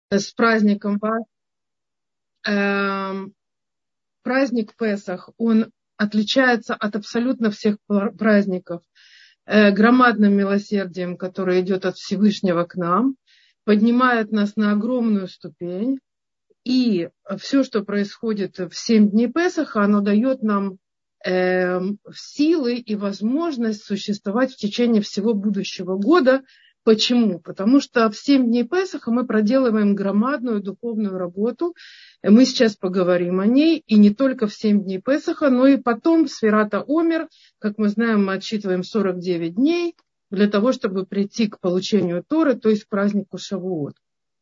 С праздником вас. Праздник Песах, он отличается от абсолютно всех праздников громадным милосердием, которое идет от Всевышнего к нам, поднимает нас на огромную ступень. И все, что происходит в 7 дней Песаха, оно дает нам силы и возможность существовать в течение всего будущего года. Почему? Потому что в 7 дней Песаха мы проделываем громадную духовную работу. Мы сейчас поговорим о ней. И не только в 7 дней Песаха, но и потом в Сфират ха-Омер. Как мы знаем, мы отсчитываем 49 дней для того, чтобы прийти к получению Торы, то есть к празднику Шавуот.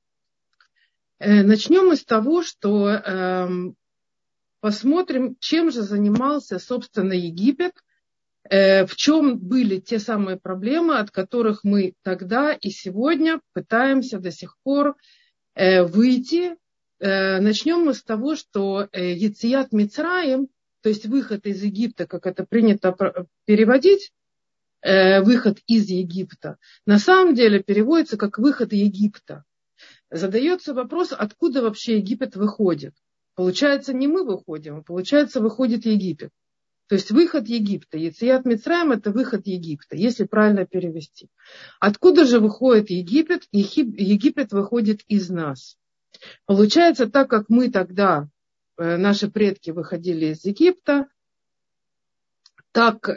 Начнем мы с того, что посмотрим, чем же занимался, собственно, Египет, в чем были те самые проблемы, от которых мы тогда и сегодня пытаемся до сих пор выйти. Начнем мы с того, что Йецият Мицраим, то есть выход из Египта, как это принято переводить, выход из Египта, на самом деле переводится как выход Египта. Задается вопрос, откуда вообще Египет выходит. Получается, не мы выходим, а получается, выходит Египет. То есть выход Египта. Йецият Мицраим – это выход Египта, если правильно перевести. Откуда же выходит Египет? Египет выходит из нас. Получается, так как мы тогда, наши предки выходили из Египта, так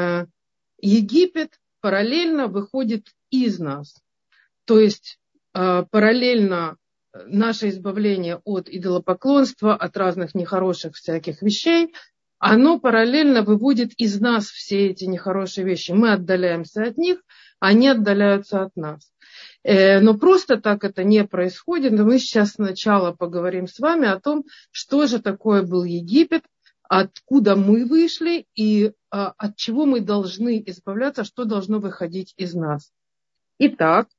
Египет параллельно выходит из нас. То есть параллельно наше избавление от идолопоклонства, от разных нехороших всяких вещей, оно параллельно выводит из нас все эти нехорошие вещи. Мы отдаляемся от них, они отдаляются от нас. Но просто так это не происходит. Но мы сейчас сначала поговорим с вами о том, что же такое был Египет, откуда мы вышли и от чего мы должны избавляться, что должно выходить из нас. Итак,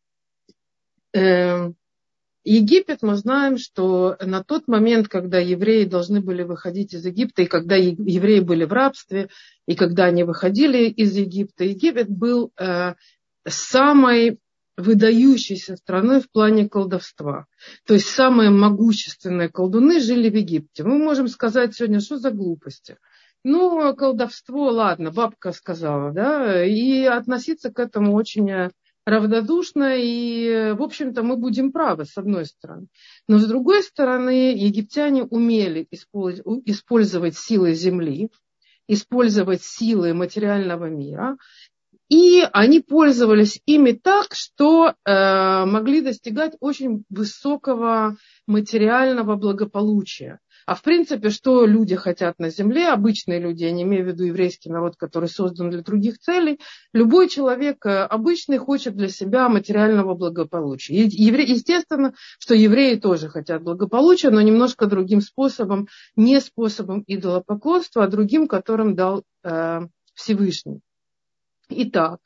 Египет, мы знаем, что на тот момент, когда евреи должны были выходить из Египта, и когда евреи были в рабстве, и когда они выходили из Египта, Египет был самой выдающейся страной в плане колдовства. То есть самые могущественные колдуны жили в Египте. Мы можем сказать сегодня, что за глупости. Ну, колдовство, ладно, бабка сказала, да, и относиться к этому очень равнодушно, и, в общем-то, мы будем правы, с одной стороны. Но, с другой стороны, египтяне умели использовать силы земли, использовать силы материального мира, и они пользовались ими так, что могли достигать очень высокого материального благополучия. А в принципе, что люди хотят на земле, обычные люди, я не имею в виду еврейский народ, который создан для других целей, любой человек обычный хочет для себя материального благополучия. Естественно, что евреи тоже хотят благополучия, но немножко другим способом, не способом идолопоклонства, а другим, которым дал Всевышний. Итак,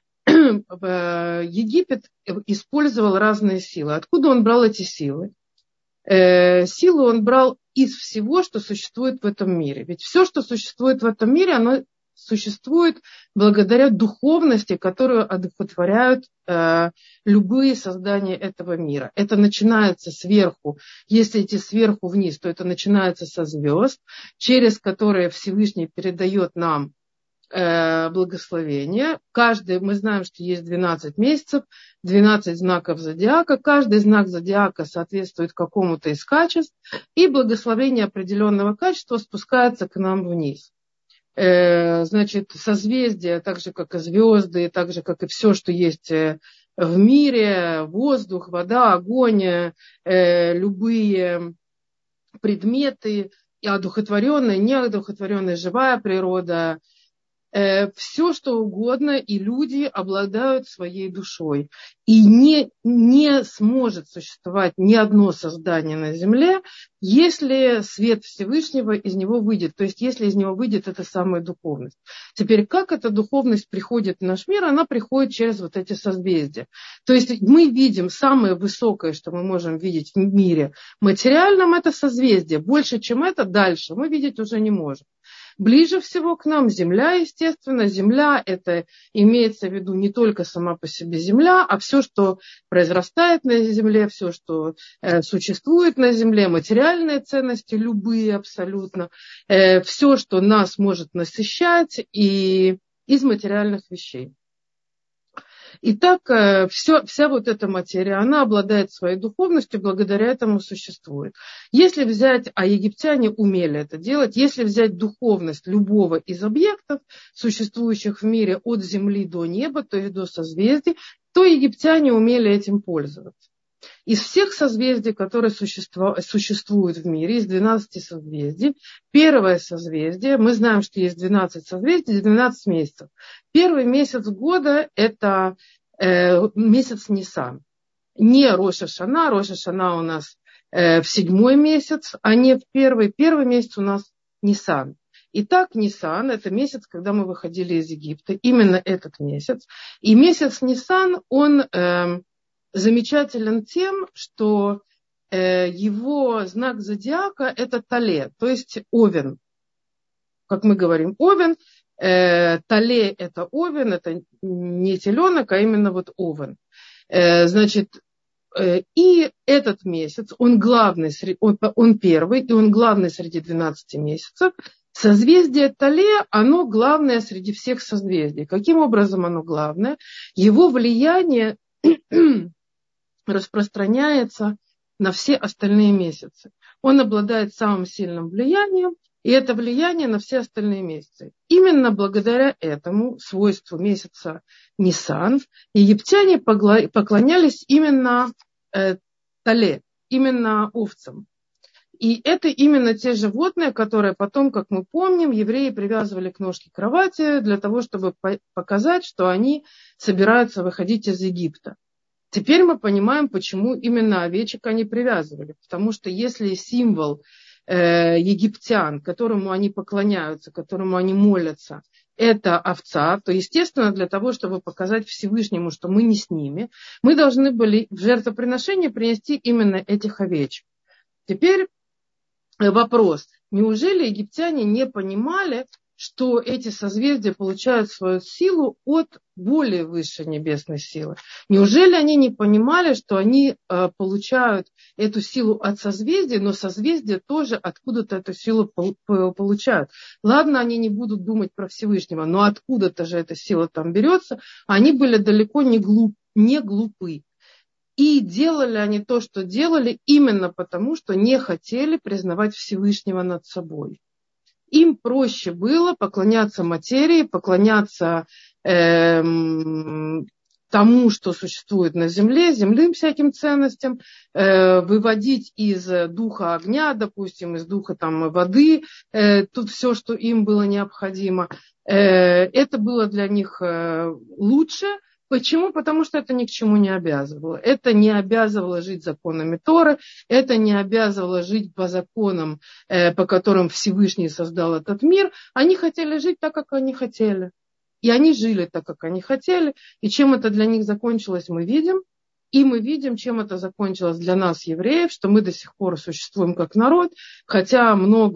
Египет использовал разные силы. Откуда он брал эти силы? Силу он брал из всего, что существует в этом мире. Ведь все, что существует в этом мире, оно существует благодаря духовности, которую одухотворяют любые создания этого мира. Это начинается сверху. Если идти сверху вниз, то это начинается со звезд, через которые Всевышний передает нам благословение. Мы знаем, что есть 12 месяцев, 12 знаков зодиака. Каждый знак зодиака соответствует какому-то из качеств, и благословение определенного качества спускается к нам вниз. Значит, созвездия, так же, как и звезды, так же, как и все, что есть в мире, воздух, вода, огонь, любые предметы, и одухотворенная, неодухотворенная, живая природа, все, что угодно, и люди обладают своей душой. И не сможет существовать ни одно создание на земле, если свет Всевышнего из него выйдет. То есть, если из него выйдет эта самая духовность. Теперь, как эта духовность приходит в наш мир? Она приходит через вот эти созвездия. То есть, мы видим самое высокое, что мы можем видеть в мире материальном, это созвездие. Больше, чем это, дальше мы видеть уже не можем. Ближе всего к нам Земля, естественно. Земля – это имеется в виду не только сама по себе Земля, а все, что произрастает на Земле, все, что существует на Земле, материальные ценности, любые абсолютно, все, что нас может насыщать и из материальных вещей. Итак, вся вот эта материя, она обладает своей духовностью, благодаря этому существует. Если взять, а египтяне умели это делать, если взять духовность любого из объектов, существующих в мире от земли до неба, то есть до созвездий, то египтяне умели этим пользоваться. Из всех созвездий, которые существуют в мире, из 12 созвездий, первое созвездие, мы знаем, что есть 12 созвездий, 12 месяцев. Первый месяц года – это месяц Нисан. Не Рош ха-Шана, Рош ха-Шана у нас в 7-й месяц, а не в первый. Первый месяц у нас Нисан. Итак, Нисан – это месяц, когда мы выходили из Египта, именно этот месяц. И месяц Нисан, он замечателен тем, что его знак зодиака – это Тале, то есть Овен. Как мы говорим, Овен, Тале – это Овен, это не теленок, а именно вот Овен. Значит, и этот месяц, он главный, он первый, и он главный среди 12 месяцев. Созвездие Тале, оно главное среди всех созвездий. Каким образом оно главное? Его влияние распространяется на все остальные месяцы. Он обладает самым сильным влиянием, и это влияние на все остальные месяцы. Именно благодаря этому свойству месяца Нисан египтяне поклонялись именно Тале, именно овцам. И это именно те животные, которые потом, как мы помним, евреи привязывали к ножке кровати для того, чтобы показать, что они собираются выходить из Египта. Теперь мы понимаем, почему именно овечек они привязывали. Потому что если символ египтян, которому они поклоняются, которому они молятся, это овца, то, естественно, для того, чтобы показать Всевышнему, что мы не с ними, мы должны были в жертвоприношение принести именно этих овечек. Теперь вопрос. Неужели египтяне не понимали, что эти созвездия получают свою силу от более высшей небесной силы? Неужели они не понимали, что они получают эту силу от созвездий, но созвездия тоже откуда-то эту силу получают? Ладно, они не будут думать про Всевышнего, но откуда-то же эта сила там берется. Они были далеко не глупы. И делали они то, что делали, именно потому, что не хотели признавать Всевышнего над собой. Им проще было поклоняться материи, поклоняться тому, что существует на земле, земным всяким ценностям, выводить из духа огня, допустим, из духа там, воды, тут все, что им было необходимо. Это было для них лучше. Почему? Потому что это ни к чему не обязывало. Это не обязывало жить законами Торы, это не обязывало жить по законам, по которым Всевышний создал этот мир. Они хотели жить так, как они хотели. И они жили так, как они хотели. И чем это для них закончилось, мы видим. И мы видим, чем это закончилось для нас, евреев, что мы до сих пор существуем как народ, хотя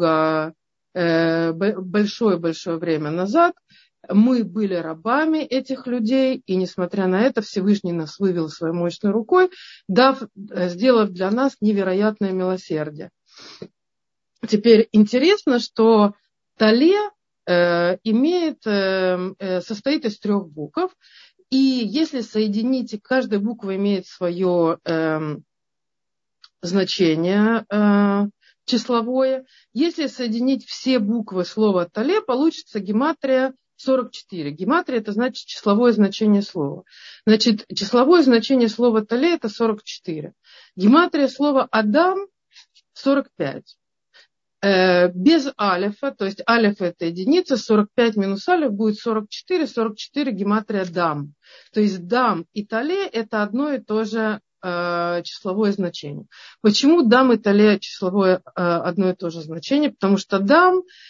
большое-большое время назад мы были рабами этих людей, и несмотря на это Всевышний нас вывел своей мощной рукой, сделав для нас невероятное милосердие. Теперь интересно, что Тале состоит из 3 букв, и если соедините, каждая буква имеет свое значение числовое. Если соединить все буквы слова Тале, получится гематрия 44. Гематрия – это значит числовое значение слова. Значит, числовое значение слова Тале – это 44. Гематрия слова Адам – 45. Без алифа, то есть алиф – это единица, 45 минус алиф будет 44, 44 гематрия Дам. То есть Дам и Тале – это одно и то же числовое значение. Почему Дам и Тале числовое одно и то же значение? Потому что Дам –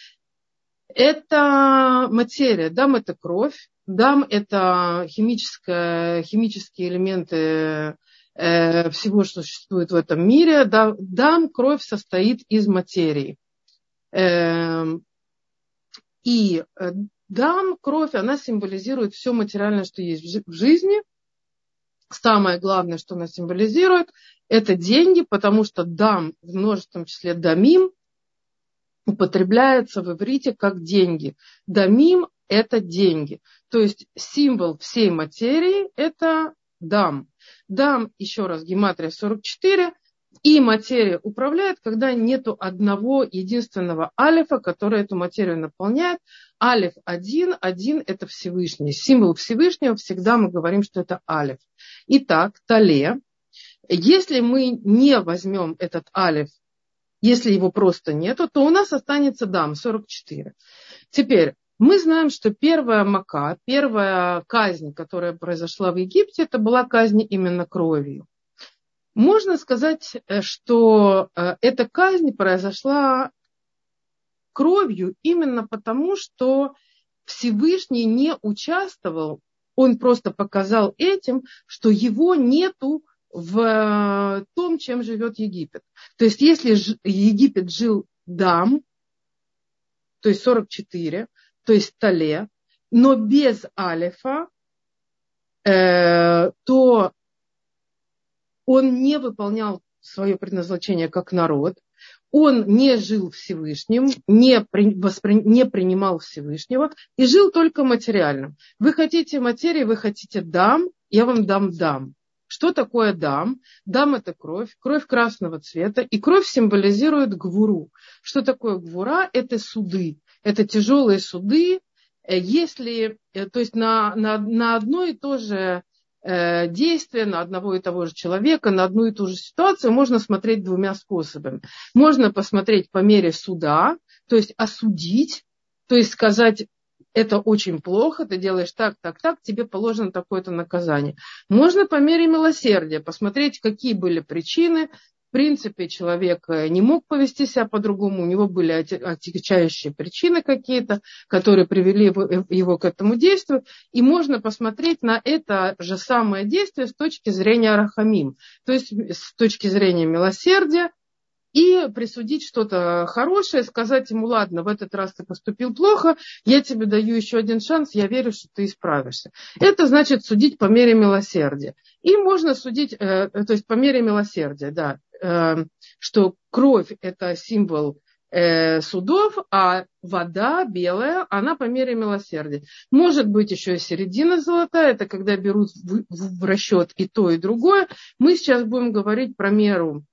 это материя, Дам – это кровь, Дам – это химические элементы всего, что существует в этом мире. Дам, кровь, состоит из материи. И дам, кровь, она символизирует все материальное, что есть в жизни. Самое главное, что она символизирует, это деньги, потому что дам, в множественном числе дамим, употребляется в иврите как деньги. Дамим – это деньги. То есть символ всей материи – это дам. Дам, еще раз, гематрия 44, и материя управляет, когда нету одного единственного алифа, который эту материю наполняет. Алиф один – это Всевышний. Символ Всевышнего всегда мы говорим, что это алиф. Итак, тале. Если мы не возьмем этот алиф, если его просто нету, то у нас останется дам, 44. Теперь, мы знаем, что первая мака, первая казнь, которая произошла в Египте, это была казнь именно кровью. Можно сказать, что эта казнь произошла кровью именно потому, что Всевышний не участвовал, он просто показал этим, что его нету в том, чем живет Египет. То есть, если Египет жил дам, то есть 44, то есть тале, но без алифа, то он не выполнял свое предназначение как народ, он не жил Всевышним, не принимал Всевышнего и жил только материальным. Вы хотите материи, вы хотите дам, я вам дам дам. Что такое дам? Дам – это кровь, кровь красного цвета, и кровь символизирует гвуру. Что такое гвура? Это суды, это тяжелые суды. Если, то есть на одно и то же действие, на одного и того же человека, на одну и ту же ситуацию можно смотреть двумя способами. Можно посмотреть по мере суда, то есть осудить, то есть сказать, это очень плохо, ты делаешь так, так, так, тебе положено такое-то наказание. Можно по мере милосердия посмотреть, какие были причины. В принципе, человек не мог повести себя по-другому, у него были отягчающие причины какие-то, которые привели его к этому действию. И можно посмотреть на это же самое действие с точки зрения рахамим, то есть с точки зрения милосердия, и присудить что-то хорошее, сказать ему, ладно, в этот раз ты поступил плохо, я тебе даю еще один шанс, я верю, что ты исправишься. Это значит судить по мере милосердия. И можно судить, то есть по мере милосердия, да, что кровь – это символ судов, а вода белая, она по мере милосердия. Может быть еще и середина золотая, это когда берут в расчет и то, и другое. Мы сейчас будем говорить про меру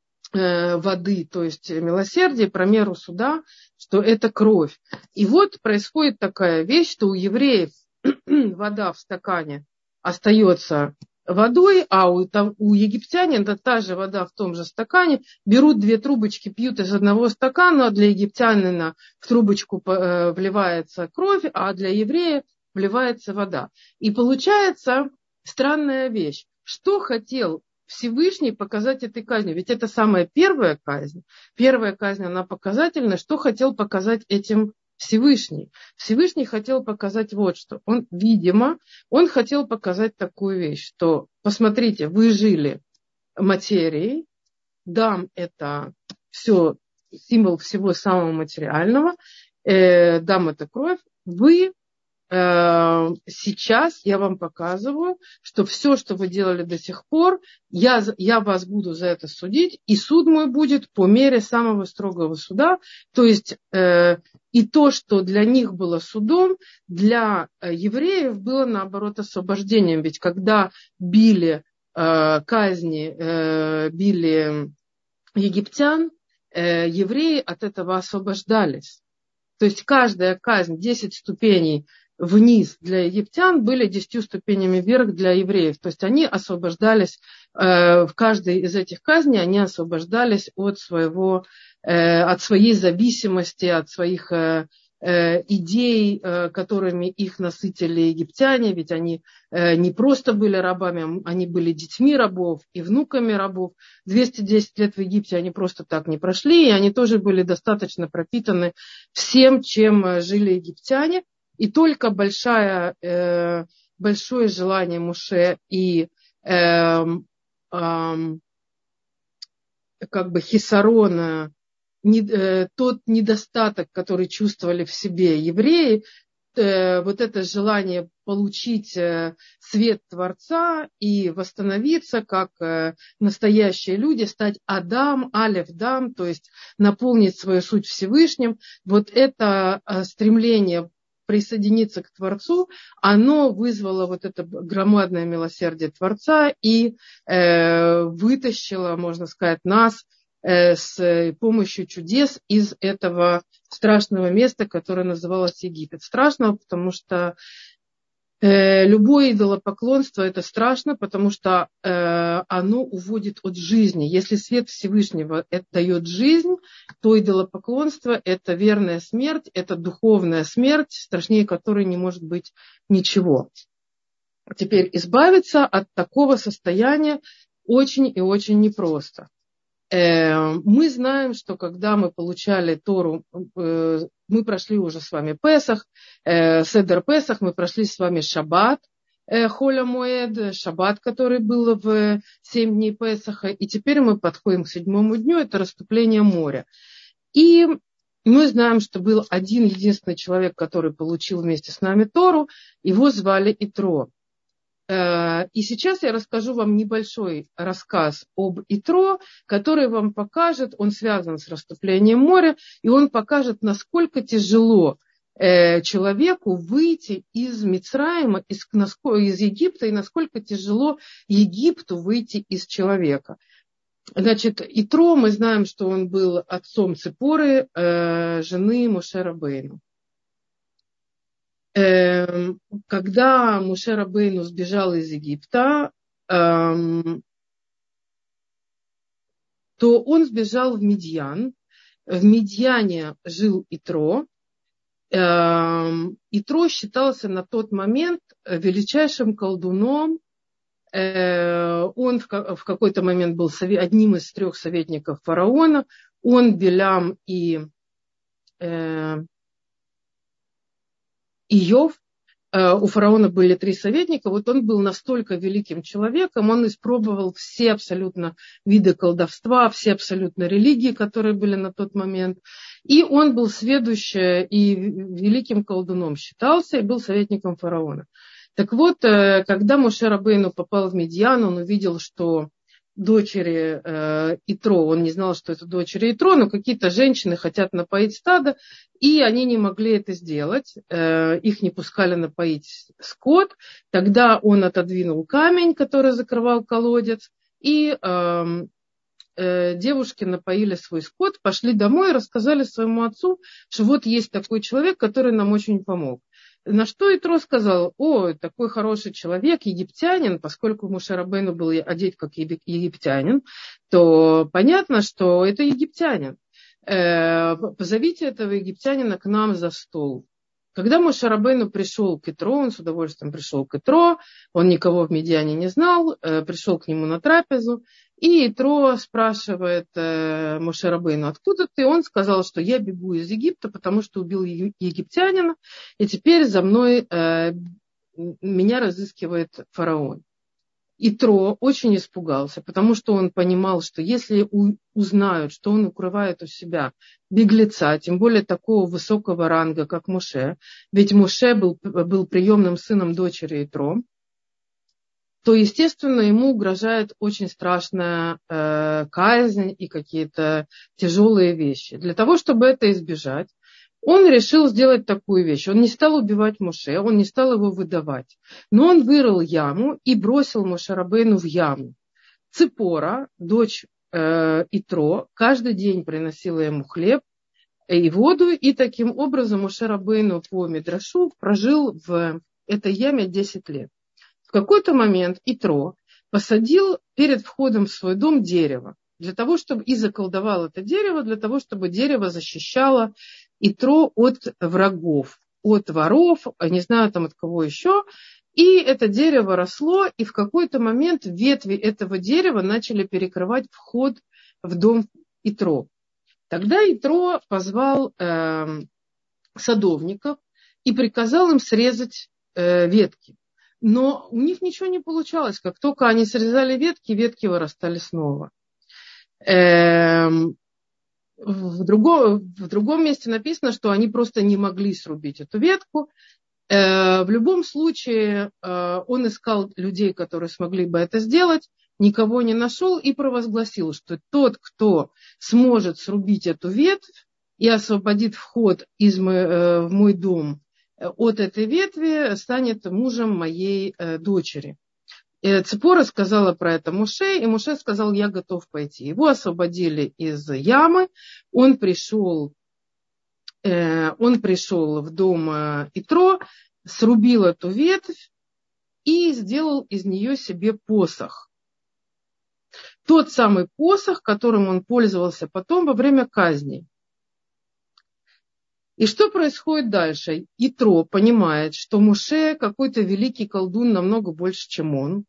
воды, то есть милосердие, про меру суда, что это кровь. И вот происходит такая вещь, что у евреев вода в стакане остается водой, а у египтянин это та же вода в том же стакане. Берут две трубочки, пьют из одного стакана, а для египтянина в трубочку вливается кровь, а для еврея вливается вода. И получается странная вещь. Что хотел Всевышний показать этой казнью? Ведь это самая первая казнь. Первая казнь, она показательна. Что хотел показать этим Всевышний? Всевышний хотел показать вот что. Он, видимо, он хотел показать такую вещь, что, посмотрите, вы жили материей, дам – это все, символ всего самого материального, дам – это кровь, вы сейчас я вам показываю, что все, что вы делали до сих пор, я вас буду за это судить, и суд мой будет по мере самого строгого суда. То есть и то, что для них было судом, для евреев было наоборот освобождением. Ведь когда били били египтян, евреи от этого освобождались. То есть каждая казнь, 10 ступеней вниз для египтян были 10 ступенями вверх для евреев. То есть они освобождались, в каждой из этих казней они освобождались от своей зависимости, от своих идей, которыми их насытили египтяне. Ведь они не просто были рабами, они были детьми рабов и внуками рабов. 210 лет в Египте они просто так не прошли, и они тоже были достаточно пропитаны всем, чем жили египтяне. И только большое желание Моше и как бы хисарон тот недостаток, который чувствовали в себе евреи, вот это желание получить свет Творца и восстановиться как настоящие люди, стать Адам, Алеф, Дам, то есть наполнить свою суть Всевышним, вот это стремление присоединиться к Творцу, оно вызвало вот это громадное милосердие Творца и вытащило, можно сказать, нас с помощью чудес из этого страшного места, которое называлось Египет. Страшно, потому что любое идолопоклонство это страшно, потому что оно уводит от жизни. Если свет Всевышнего это дает жизнь, то идолопоклонство это верная смерть, это духовная смерть, страшнее которой не может быть ничего. Теперь избавиться от такого состояния очень и очень непросто. Мы знаем, что когда мы получали Тору, мы прошли уже с вами Песах, Седер Песах, мы прошли с вами Шаббат, Холя Моэд, Шаббат, который был в 7 дней Песаха, и теперь мы подходим к 7-му дню, это расступление моря. И мы знаем, что был один единственный человек, который получил вместе с нами Тору, его звали Итро. И сейчас я расскажу вам небольшой рассказ об Итро, который вам покажет, он связан с расступлением моря, и он покажет, насколько тяжело человеку выйти из Мицраима, из Египта, и насколько тяжело Египту выйти из человека. Значит, Итро, мы знаем, что он был отцом Ципоры, жены Моше Рабейну. Когда Моше Рабейну сбежал из Египта, то он сбежал в Мидьян. В Мидьяне жил Итро. Итро считался на тот момент величайшим колдуном. Он в какой-то момент был одним из 3 советников фараона. Он, Билям и Иов. У фараона были 3 советника. Вот он был настолько великим человеком, он испробовал все абсолютно виды колдовства, все абсолютно религии, которые были на тот момент. И он был сведущим и великим колдуном считался, и был советником фараона. Так вот, когда Моше Рабейну попал в Мидьян, он увидел, что дочери Итро, он не знал, что это дочери Итро, но какие-то женщины хотят напоить стадо, и они не могли это сделать, их не пускали напоить скот. Тогда он отодвинул камень, который закрывал колодец, и девушки напоили свой скот, пошли домой и рассказали своему отцу, что вот есть такой человек, который нам очень помог. На что Итро сказал: о, такой хороший человек, египтянин, поскольку Моше Рабейну был одет как египтянин, то понятно, что это египтянин. Позовите этого египтянина к нам за стол. Когда Моше Рабейну пришел к Итро, он с удовольствием пришел к Итро, он никого в Мидьяне не знал, пришел к нему на трапезу, и Итро спрашивает Моше Рабейну: откуда ты? Он сказал, что я бегу из Египта, потому что убил египтянина, и теперь за мной меня разыскивает фараон. Итро очень испугался, потому что он понимал, что если узнают, что он укрывает у себя беглеца, тем более такого высокого ранга, как Моше, ведь Моше был приемным сыном дочери Итро, то, естественно, ему угрожает очень страшная казнь и какие-то тяжелые вещи. Для того, чтобы это избежать, он решил сделать такую вещь. Он не стал убивать Моше, он не стал его выдавать. Но он вырыл яму и бросил Моше Рабейну в яму. Ципора, дочь Итро, каждый день приносила ему хлеб и воду. И таким образом Моше Рабейну по Мидрашу прожил в этой яме 10 лет. В какой-то момент Итро посадил перед входом в свой дом дерево. Для того, чтобы и заколдовал это дерево, для того, чтобы дерево защищало Итро от врагов, от воров, не знаю там от кого еще. И это дерево росло, и в какой-то момент ветви этого дерева начали перекрывать вход в дом Итро. Тогда Итро позвал садовников и приказал им срезать ветки. Но у них ничего не получалось. Как только они срезали ветки, ветки вырастали снова. В в другом месте написано, что они просто не могли срубить эту ветку. В любом случае, он искал людей, которые смогли бы это сделать, никого не нашел и провозгласил, что тот, кто сможет срубить эту ветвь и освободит вход в мой дом от этой ветви, станет мужем моей дочери. Ципора сказала про это Моше, и Моше сказал: я готов пойти. Его освободили из ямы, он пришел в дом Итро, срубил эту ветвь и сделал из нее себе посох. Тот самый посох, которым он пользовался потом во время казни. И что происходит дальше? Итро понимает, что Моше какой-то великий колдун намного больше, чем он.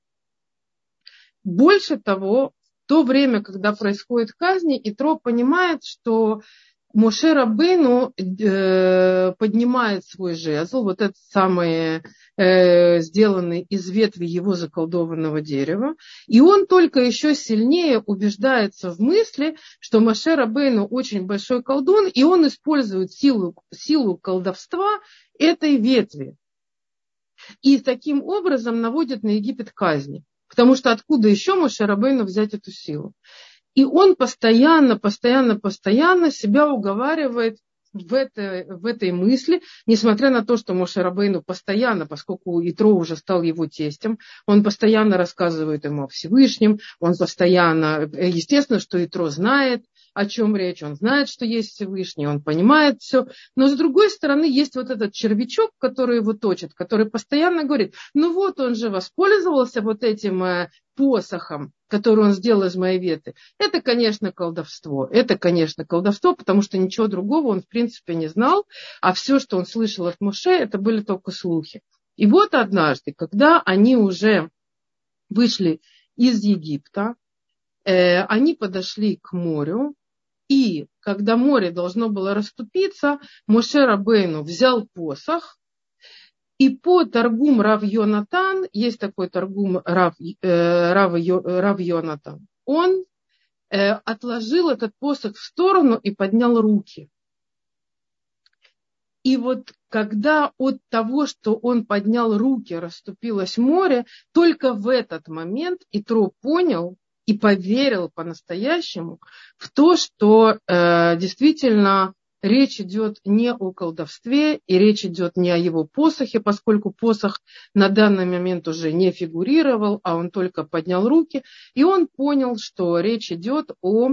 Больше того, в то время, когда происходит казнь, Итро понимает, что Моше Рабейну поднимает свой жезл, вот этот самый сделанный из ветви его заколдованного дерева, и он только еще сильнее убеждается в мысли, что Моше Рабейну очень большой колдун, и он использует силу колдовства этой ветви. И таким образом наводит на Египет казни. Потому что откуда еще Моше Рабейну взять эту силу? И он постоянно себя уговаривает в этой мысли, несмотря на то, что Моше Рабейну постоянно, поскольку Итро уже стал его тестем, он постоянно рассказывает ему о Всевышнем, он постоянно, естественно, что Итро знает, о чем речь, он знает, что есть Всевышний, он понимает все, но с другой стороны есть вот этот червячок, который его точит, который постоянно говорит: ну вот он же воспользовался вот этим посохом, который он сделал из моей ветви. Это, конечно, колдовство, потому что ничего другого он в принципе не знал, а все, что он слышал от Моше, это были только слухи. И вот однажды, когда они уже вышли из Египта, они подошли к морю, и когда море должно было расступиться, Моше Рабейну взял посох, и по Таргум Рав Йонатан, есть такой Таргум Рав Йонатан, он отложил этот посох в сторону и поднял руки. И вот когда от того, что он поднял руки, расступилось море, только в этот момент Итро понял и поверил по-настоящему в то, что действительно речь идет не о колдовстве, и речь идет не о его посохе, поскольку посох на данный момент уже не фигурировал, а он только поднял руки, и он понял, что речь идет о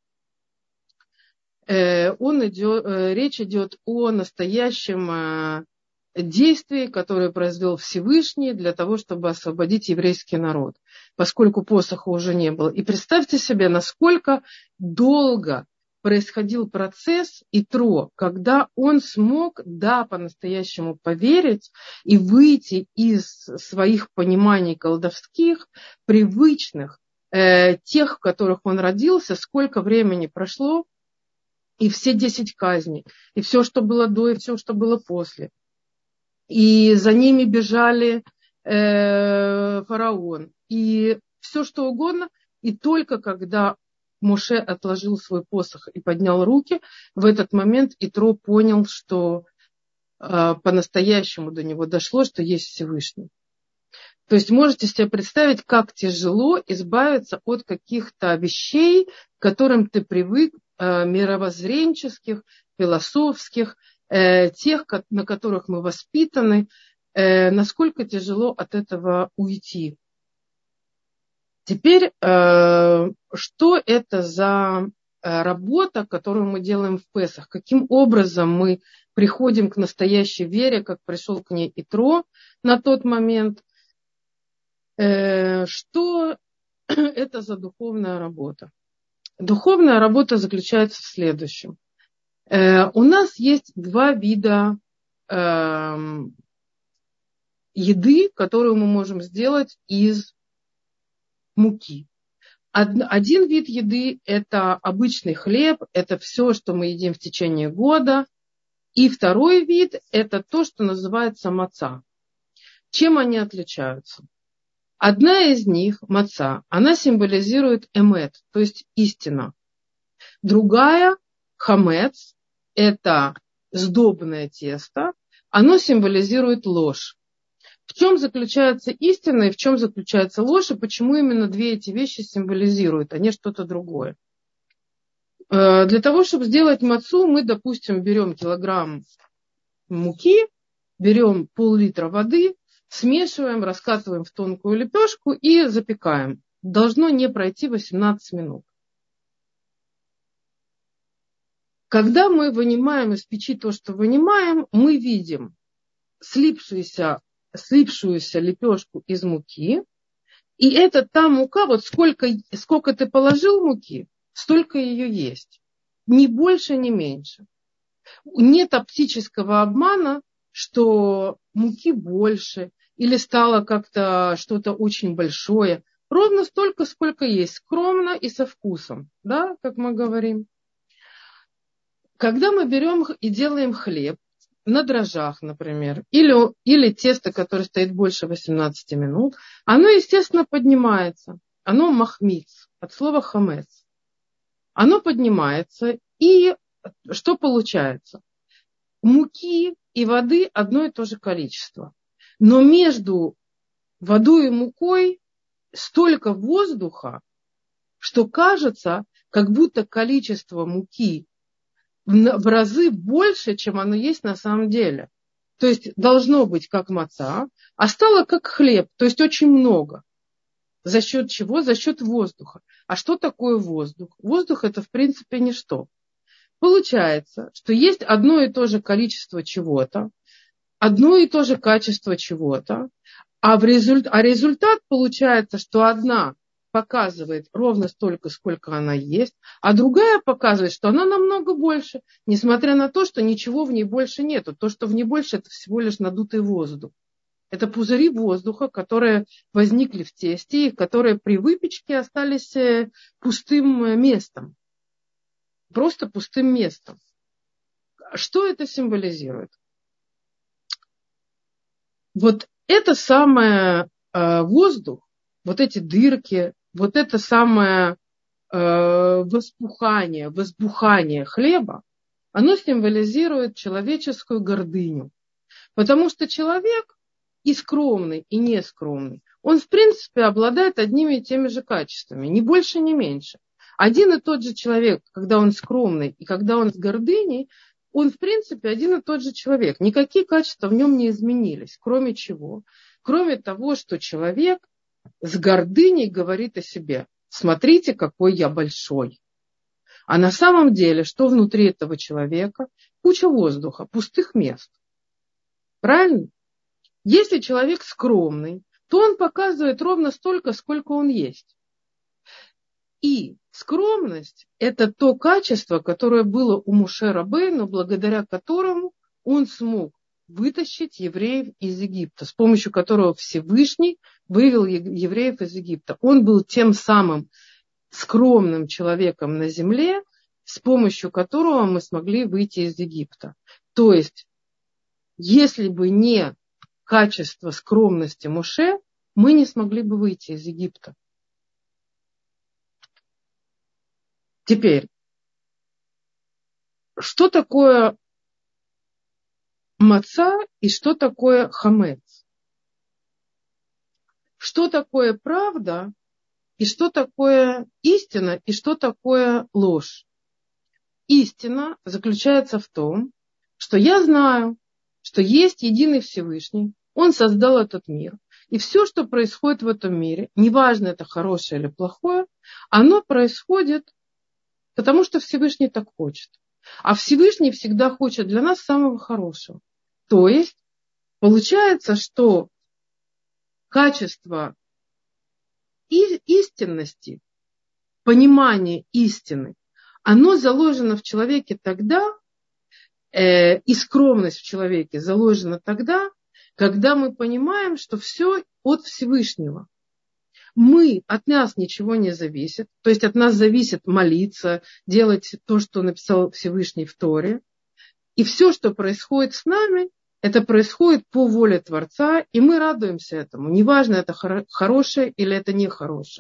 настоящем действии, которое произвел Всевышний для того, чтобы освободить еврейский народ, поскольку посоха уже не было. И представьте себе, насколько долго происходил процесс Итро, когда он смог, по-настоящему поверить и выйти из своих пониманий колдовских, привычных, тех, в которых он родился, сколько времени прошло, и все 10 казней, и все, что было до, и все, что было после. И за ними бежали фараон, и все, что угодно, и только когда Моше отложил свой посох и поднял руки, в этот момент Итро понял, что по-настоящему до него дошло, что есть Всевышний. То есть можете себе представить, как тяжело избавиться от каких-то вещей, к которым ты привык, мировоззренческих, философских, тех, на которых мы воспитаны, насколько тяжело от этого уйти. Теперь, что это за работа, которую мы делаем в Песах? Каким образом мы приходим к настоящей вере, как пришел к ней Итро на тот момент? Что это за духовная работа? Духовная работа заключается в следующем. У нас есть два вида еды, которую мы можем сделать из муки. Один вид еды – это обычный хлеб, это все, что мы едим в течение года. И второй вид – это то, что называется маца. Чем они отличаются? Одна из них, маца, она символизирует эмет, то есть истина. Другая хамец – это сдобное тесто, оно символизирует ложь. В чем заключается истина и в чем заключается ложь, и почему именно две эти вещи символизируют, а не что-то другое. Для того, чтобы сделать мацу, мы, допустим, берем килограмм муки, берем пол-литра воды, смешиваем, раскатываем в тонкую лепешку и запекаем. Должно не пройти 18 минут. Когда мы вынимаем из печи то, что вынимаем, мы видим слипшуюся лепешку из муки. И это та мука, вот сколько ты положил муки, столько ее есть. Ни больше, ни меньше. Нет оптического обмана, что муки больше или стало как-то что-то очень большое. Ровно столько, сколько есть, скромно и со вкусом, да, как мы говорим. Когда мы берем и делаем хлеб на дрожжах, например, или тесто, которое стоит больше 18 минут, оно, естественно, поднимается. Оно махмиц, от слова хамец. Оно поднимается, и что получается? Муки и воды одно и то же количество. Но между водой и мукой столько воздуха, что кажется, как будто количество муки в разы больше, чем оно есть на самом деле. То есть должно быть как маца, а стало как хлеб, то есть очень много. За счет чего? За счет воздуха. А что такое воздух? Воздух это в принципе ничто. Получается, что есть одно и то же количество чего-то, одно и то же качество чего-то, а результат получается, что одна показывает ровно столько, сколько она есть, а другая показывает, что она намного больше, несмотря на то, что ничего в ней больше нету. То, что в ней больше, это всего лишь надутый воздух. Это пузыри воздуха, которые возникли в тесте, и которые при выпечке остались пустым местом. Просто пустым местом. Что это символизирует? Вот это самое воздух, вот эти дырки, вот это самое возбухание хлеба, оно символизирует человеческую гордыню. Потому что человек и скромный, и нескромный, он в принципе обладает одними и теми же качествами, ни больше, ни меньше. Один и тот же человек, когда он скромный и когда он с гордыней, он в принципе один и тот же человек. Никакие качества в нем не изменились. Кроме чего? Кроме того, что человек с гордыней говорит о себе. Смотрите, какой я большой. А на самом деле, что внутри этого человека? Куча воздуха, пустых мест. Правильно? Если человек скромный, то он показывает ровно столько, сколько он есть. И скромность – это то качество, которое было у Моше Рабейну, благодаря которому он смог вытащить евреев из Египта, с помощью которого Всевышний вывел евреев из Египта. Он был тем самым скромным человеком на земле, с помощью которого мы смогли выйти из Египта. То есть, если бы не качество скромности Моше, мы не смогли бы выйти из Египта. Теперь, что такое маца и что такое хамец? Что такое правда и что такое истина и что такое ложь? Истина заключается в том, что я знаю, что есть единый Всевышний, он создал этот мир. И все, что происходит в этом мире, неважно, это хорошее или плохое, оно происходит, потому что Всевышний так хочет. А Всевышний всегда хочет для нас самого хорошего. То есть, получается, что качество истинности, понимание истины, оно заложено в человеке тогда, и скромность в человеке заложена тогда, когда мы понимаем, что все от Всевышнего. От нас ничего не зависит, то есть от нас зависит молиться, делать то, что написал Всевышний в Торе. И все, что происходит с нами, это происходит по воле Творца, и мы радуемся этому. Неважно, это хорошее или это нехорошее.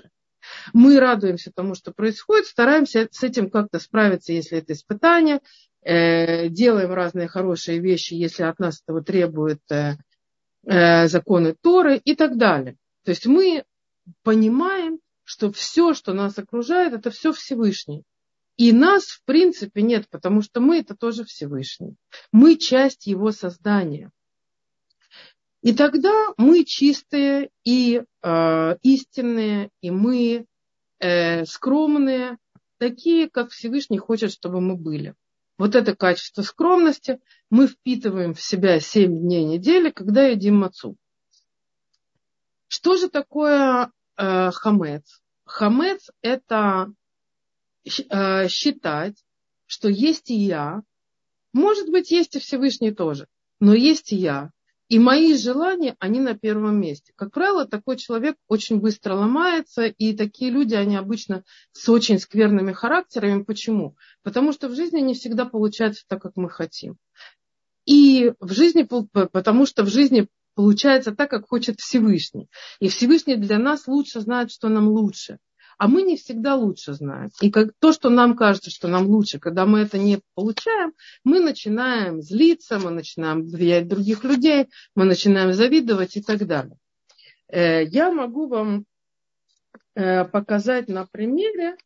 Мы радуемся тому, что происходит, стараемся с этим как-то справиться, если это испытание, делаем разные хорошие вещи, если от нас этого требуют законы Торы и так далее. То есть мы понимаем, что все, что нас окружает, это все Всевышний. И нас, в принципе, нет, потому что мы это тоже Всевышний. Мы часть его создания. И тогда мы чистые и истинные, и мы скромные, такие, как Всевышний хочет, чтобы мы были. Вот это качество скромности мы впитываем в себя 7 дней недели, когда едим мацу. Что же такое хамец? Хамец – это считать, что есть и я, может быть, есть и Всевышний тоже, но есть и я. И мои желания, они на первом месте. Как правило, такой человек очень быстро ломается, и такие люди, они обычно с очень скверными характерами. Почему? Потому что в жизни не всегда получается так, как мы хотим. И в жизни, потому что в жизни получается так, как хочет Всевышний. И Всевышний для нас лучше знает, что нам лучше. А мы не всегда лучше знаем. И то, что нам кажется, что нам лучше, когда мы это не получаем, мы начинаем злиться, мы начинаем влиять других людей, мы начинаем завидовать и так далее. Я могу вам показать на примере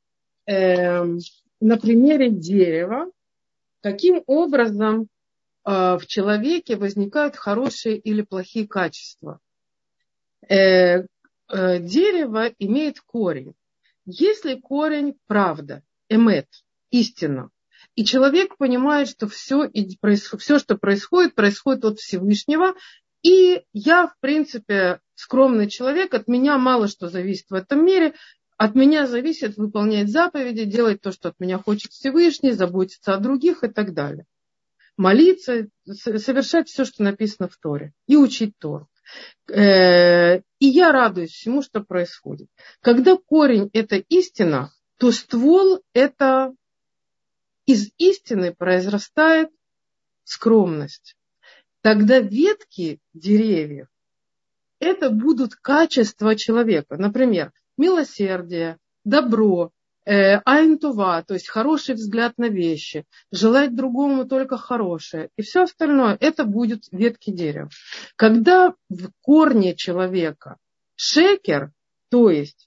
дерева, каким образом в человеке возникают хорошие или плохие качества. Дерево имеет корень. Если корень правда, эмет, истина, и человек понимает, что все, что происходит от Всевышнего, и я, в принципе, скромный человек, от меня мало что зависит в этом мире, от меня зависит выполнять заповеди, делать то, что от меня хочет Всевышний, заботиться о других и так далее. Молиться, совершать все, что написано в Торе, и учить Тору. И я радуюсь всему, что происходит. Когда корень – это истина, то ствол – это из истины произрастает скромность. Тогда ветки деревьев – это будут качества человека. Например, милосердие, добро, айн-това, то есть хороший взгляд на вещи, желать другому только хорошее. И все остальное – это будут ветки дерева. Когда в корне человека шекер, то есть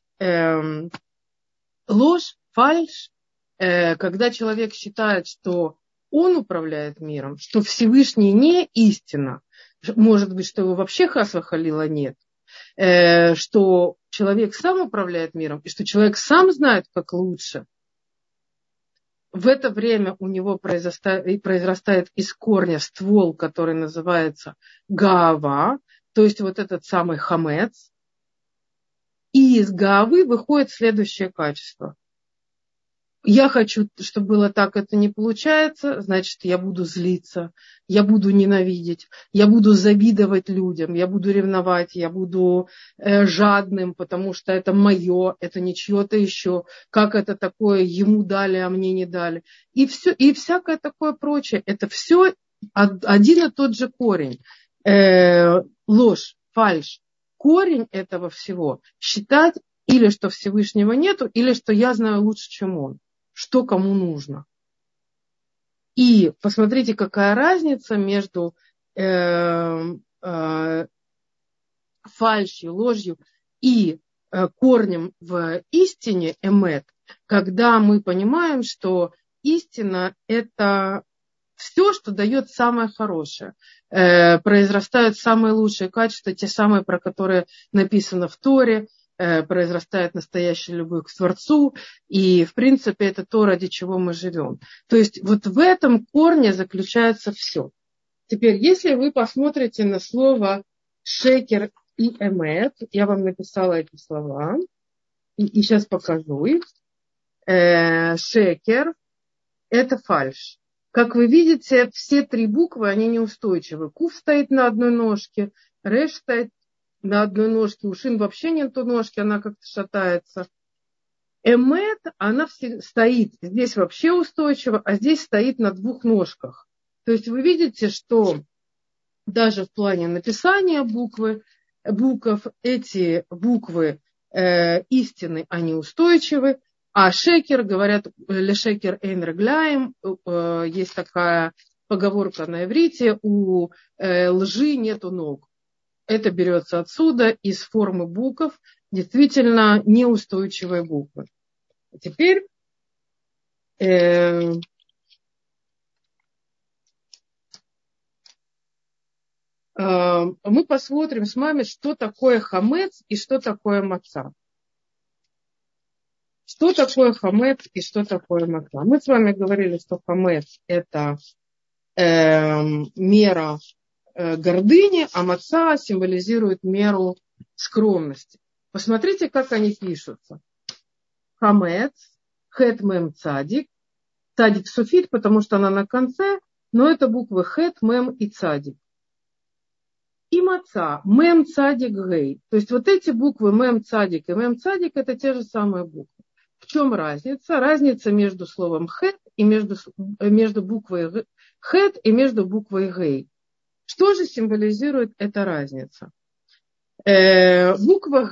ложь, фальшь, когда человек считает, что он управляет миром, что Всевышний не истина, может быть, что его вообще хас вахалила нет, что человек сам управляет миром, и что человек сам знает, как лучше, в это время у него произрастает из корня ствол, который называется гаава, то есть вот этот самый хамец, и из гаавы выходит следующее качество. Я хочу, чтобы было так, это не получается, значит, я буду злиться, я буду ненавидеть, я буду завидовать людям, я буду ревновать, я буду жадным, потому что это мое, это не чье-то еще, как это такое, ему дали, а мне не дали. И всякое такое прочее, это все один и тот же корень. Ложь, фальшь. Корень этого всего считать или что Всевышнего нету, или что я знаю лучше, чем он. Что кому нужно. И посмотрите, какая разница между фальшью, ложью и корнем в истине, эмет, когда мы понимаем, что истина – это все, что дает самое хорошее. Произрастают самые лучшие качества, те самые, про которые написано в Торе, произрастает настоящая любовь к Творцу, и, в принципе, это то, ради чего мы живем. То есть вот в этом корне заключается все. Теперь, если вы посмотрите на слово шекер и эмет, я вам написала эти слова, и сейчас покажу их. Шекер – это фальшь. Как вы видите, все 3 буквы, они неустойчивы. Куф стоит на одной ножке, реш стоит на одной ножке, у шин вообще нету ножки, она как-то шатается. Эмет, она стоит здесь вообще устойчиво, а здесь стоит на 2 ножках. То есть вы видите, что даже в плане написания букв, эти буквы истины, они устойчивы, а шекер, говорят, лешекер эйн регляем, есть такая поговорка на иврите, у лжи нету ног. Это берется отсюда, из формы букв, действительно неустойчивые буквы. Теперь мы посмотрим с вами, что такое хамец и что такое маца. Что такое хамец и что такое маца? Мы с вами говорили, что хамец – это мера гордыни, а маца символизирует меру скромности. Посмотрите, как они пишутся. Хамец, хет мем цадик. Цадик суфит, потому что она на конце, но это буквы хет, мем и цадик. И маца, мем, цадик, гей. То есть вот эти буквы мем, цадик и мем, цадик это те же самые буквы. В чем разница? Разница между словом хет и между буквой хет и между буквой гей. Что же символизирует эта разница? Буква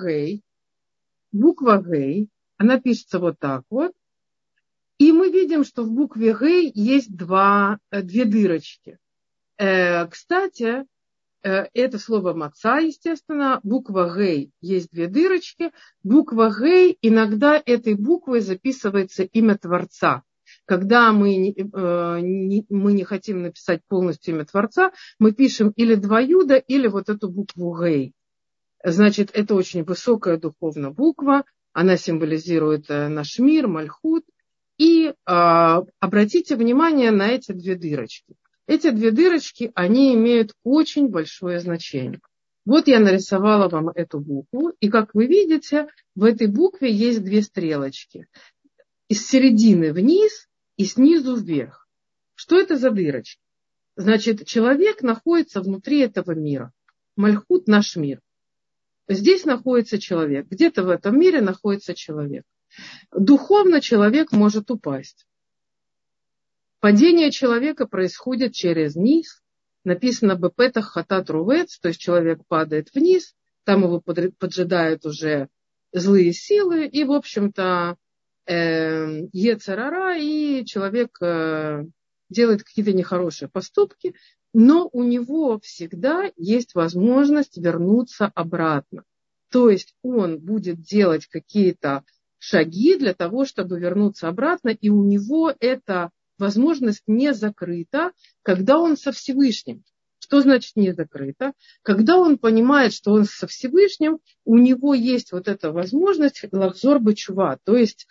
гей, она пишется вот так вот. И мы видим, что в букве гей есть две дырочки. Кстати, это слово маца, естественно. Буква гей есть две дырочки. Буква гей, иногда этой буквой записывается имя Творца. Когда мы не хотим написать полностью имя Творца, мы пишем или два юда, или вот эту букву гей. Значит, это очень высокая духовная буква. Она символизирует наш мир, мальхут. И обратите внимание на эти две дырочки. Эти две дырочки, они имеют очень большое значение. Вот я нарисовала вам эту букву. И как вы видите, в этой букве есть две стрелочки. Из середины вниз и снизу вверх. Что это за дырочки? Значит, человек находится внутри этого мира. Мальхут – наш мир. Здесь находится человек. Где-то в этом мире находится человек. Духовно человек может упасть. Падение человека происходит через низ. Написано «бепетах хатат рувец», то есть человек падает вниз, там его поджидают уже злые силы, и, в общем-то, йецер ара, и человек делает какие-то нехорошие поступки, но у него всегда есть возможность вернуться обратно. То есть он будет делать какие-то шаги для того, чтобы вернуться обратно, и у него эта возможность не закрыта, когда он со Всевышним. Что значит не закрыто? Когда он понимает, что он со Всевышним, у него есть вот эта возможность лахзор бачува, то есть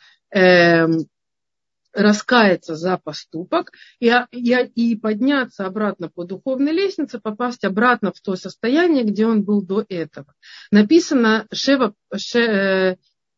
раскаяться за поступок и подняться обратно по духовной лестнице, попасть обратно в то состояние, где он был до этого. Написано 7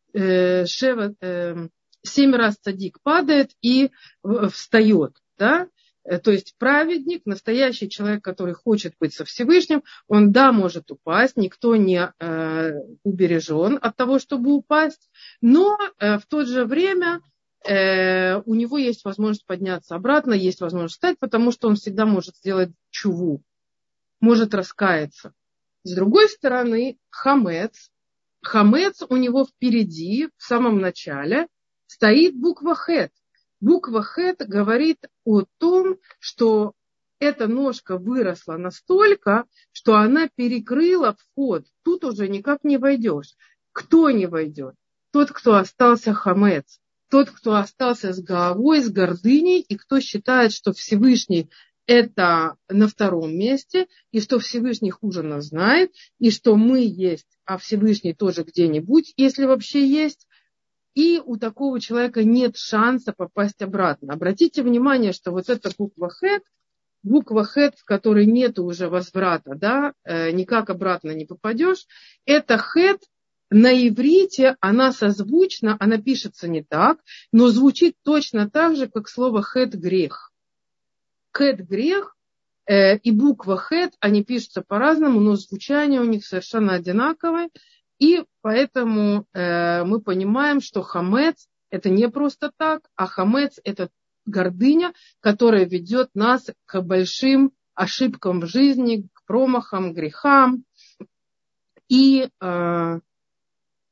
раз цадик падает и встает. Да? То есть праведник, настоящий человек, который хочет быть со Всевышним, он, да, может упасть, никто не убережен от того, чтобы упасть, но в то же время у него есть возможность подняться обратно, есть возможность встать, потому что он всегда может сделать чуву, может раскаяться. С другой стороны, хамец у него впереди, в самом начале, стоит буква хет. Буква хет говорит о том, что эта ножка выросла настолько, что она перекрыла вход. Тут уже никак не войдешь. Кто не войдет? Тот, кто остался хамец. Тот, кто остался с головой, с гордыней, и кто считает, что Всевышний это на втором месте, и что Всевышний хуже нас знает, и что мы есть, а Всевышний тоже где-нибудь, если вообще есть. И у такого человека нет шанса попасть обратно. Обратите внимание, что вот эта буква хет, в которой нет уже возврата, да, никак обратно не попадешь, это хет. На иврите она созвучна, она пишется не так, но звучит точно так же, как слово хет грех. Хет грех и буква хет, они пишутся по-разному, но звучание у них совершенно одинаковое. И поэтому мы понимаем, что хамец это не просто так, а хамец это гордыня, которая ведет нас к большим ошибкам в жизни, к промахам, грехам. И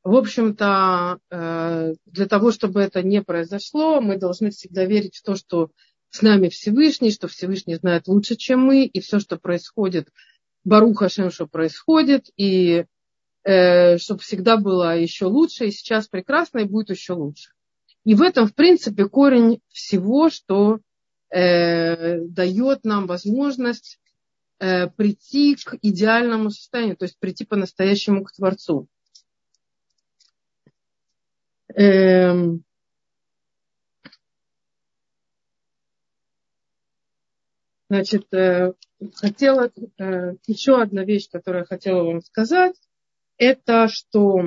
В общем-то, для того, чтобы это не произошло, мы должны всегда верить в то, что с нами Всевышний, что Всевышний знает лучше, чем мы, и все, что происходит, Барух Ашем, что происходит, и чтобы всегда было еще лучше, и сейчас прекрасно, и будет еще лучше. И в этом, в принципе, корень всего, что дает нам возможность прийти к идеальному состоянию, то есть прийти по-настоящему к Творцу. Значит, хотела еще одна вещь, которую я хотела вам сказать, это что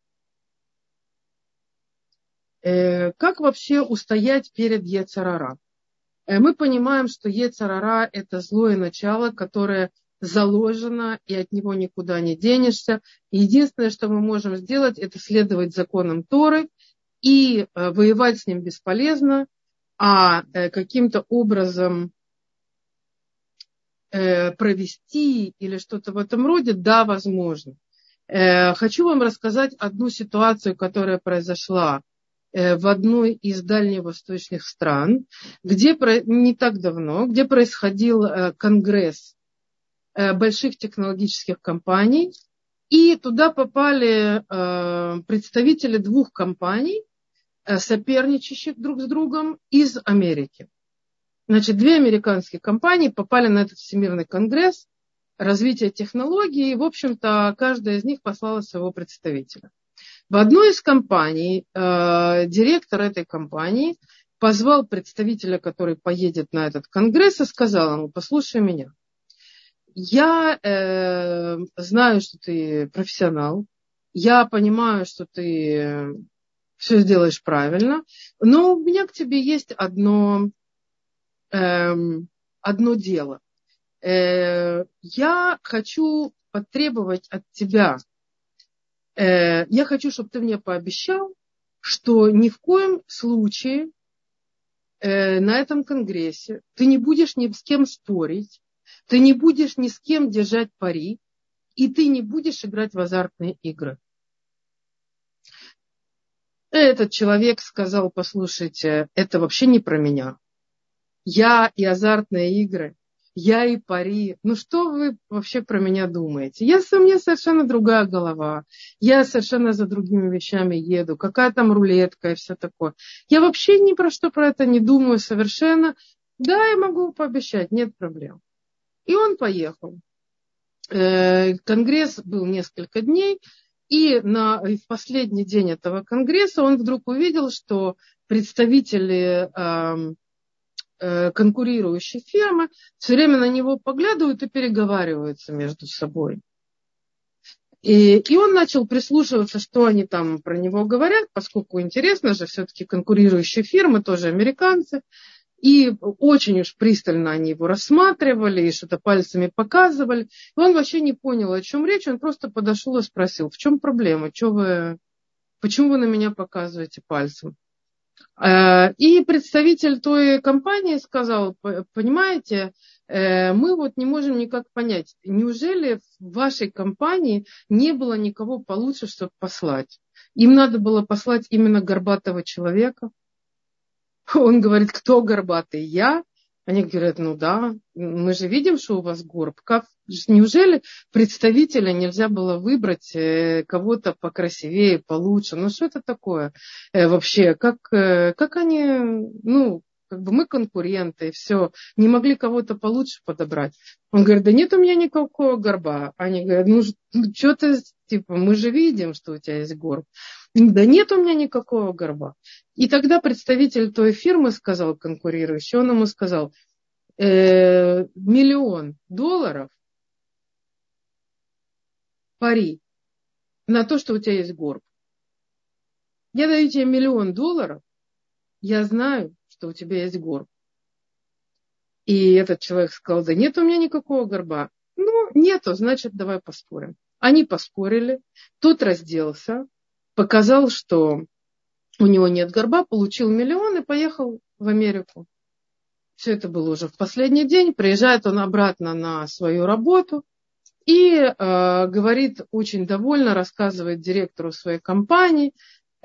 как вообще устоять перед Йецер ара. Мы понимаем, что Йецер ара это злое начало, которое заложено, и от него никуда не денешься. И единственное, что мы можем сделать, это следовать законам Торы, и воевать с ним бесполезно, а каким-то образом провести или что-то в этом роде, да, возможно. Хочу вам рассказать одну ситуацию, которая произошла в одной из дальневосточных стран, где не так давно, где происходил конгресс больших технологических компаний, и туда попали представители двух компаний, соперничающих друг с другом из Америки. Значит, две американские компании попали на этот Всемирный конгресс развития технологий, и, в общем-то, каждая из них послала своего представителя. В одной из компаний директор этой компании позвал представителя, который поедет на этот конгресс, и сказал ему: послушай меня, я знаю, что ты профессионал, я понимаю, что ты все сделаешь правильно, но у меня к тебе есть одно дело. Я хочу потребовать от тебя, я хочу, чтобы ты мне пообещал, что ни в коем случае на этом конгрессе ты не будешь ни с кем спорить, ты не будешь ни с кем держать пари, и ты не будешь играть в азартные игры. Этот человек сказал: послушайте, это вообще не про меня. Я и азартные игры, я и пари. Ну что вы вообще про меня думаете? У меня совершенно другая голова. Я совершенно за другими вещами еду. Какая там рулетка и все такое. Я вообще ни про что про это не думаю совершенно. Да, я могу пообещать, нет проблем. И он поехал. Конгресс был несколько дней. И в последний день этого конгресса он вдруг увидел, что представители конкурирующие фирмы все время на него поглядывают и переговариваются между собой. И он начал прислушиваться, что они там про него говорят, поскольку интересно же, все-таки конкурирующие фирмы, тоже американцы. И очень уж пристально они его рассматривали и что-то пальцами показывали. И он вообще не понял, о чем речь. Он просто подошел и спросил: в чем проблема? Почему вы на меня показываете пальцем? И представитель той компании сказал: понимаете, мы вот не можем никак понять, неужели в вашей компании не было никого получше, чтобы послать? Им надо было послать именно горбатого человека. Он говорит: кто горбатый? Я? Они говорят: ну да, мы же видим, что у вас горб. Неужели представителя нельзя было выбрать кого-то покрасивее, получше? Ну что это такое вообще? Как они, мы конкуренты, и все, не могли кого-то получше подобрать? Он говорит: да нет у меня никакого горба. Они говорят: что ты, мы же видим, что у тебя есть горб. Да нет у меня никакого горба. И тогда представитель той фирмы сказал, конкурирующий, он ему сказал: $1 миллион пари на то, что у тебя есть горб. Я даю тебе $1 миллион, я знаю, что у тебя есть горб. И этот человек сказал: да нет у меня никакого горба. Ну, нету, значит, давай поспорим. Они поспорили, тот разделся, показал, что у него нет горба, получил $1 миллион и поехал в Америку. Все это было уже в последний день. Приезжает он обратно на свою работу И говорит очень довольно, рассказывает директору своей компании: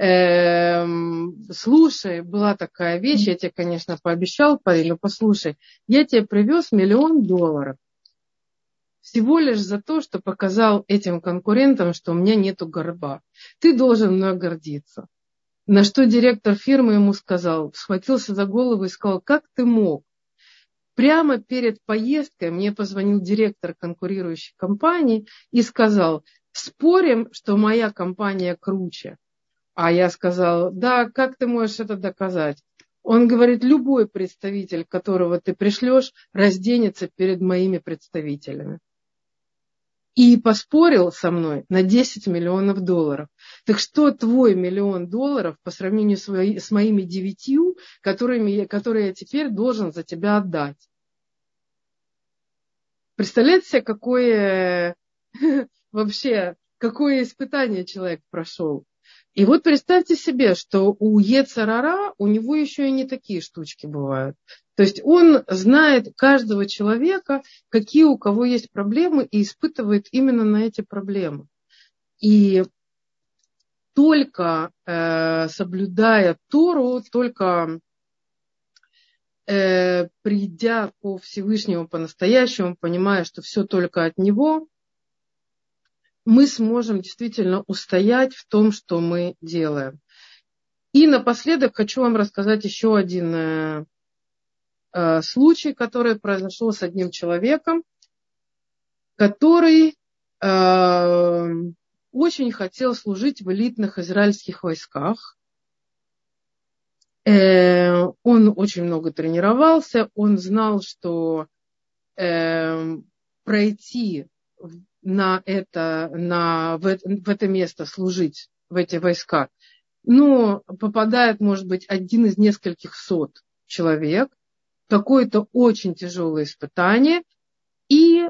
слушай, была такая вещь, я тебе, конечно, пообещал, парень, но послушай, я тебе привез $1 миллион всего лишь за то, что показал этим конкурентам, что у меня нету горба. Ты должен мной гордиться. На что директор фирмы ему сказал, схватился за голову и сказал: как ты мог? Прямо перед поездкой мне позвонил директор конкурирующей компании и сказал: спорим, что моя компания круче. А я сказал: да, как ты можешь это доказать? Он говорит: любой представитель, которого ты пришлешь, разденется перед моими представителями. И поспорил со мной на $10 миллионов. Так что твой $1 миллион по сравнению с моими 9, которые я теперь должен за тебя отдать? Представляете себе, какое вообще, какое испытание человек прошел? И вот представьте себе, что у Йецер ара, у него еще и не такие штучки бывают. То есть он знает каждого человека, какие у кого есть проблемы, и испытывает именно на эти проблемы. И только соблюдая Тору, только придя по Всевышнему по-настоящему, понимая, что все только от Него, мы сможем действительно устоять в том, что мы делаем. И напоследок хочу вам рассказать еще один случай, который произошел с одним человеком, который очень хотел служить в элитных израильских войсках. Он очень много тренировался, он знал, что пройти в это место, служить в эти войска, но попадает, может быть, один из нескольких сот человек, какое-то очень тяжелое испытание, и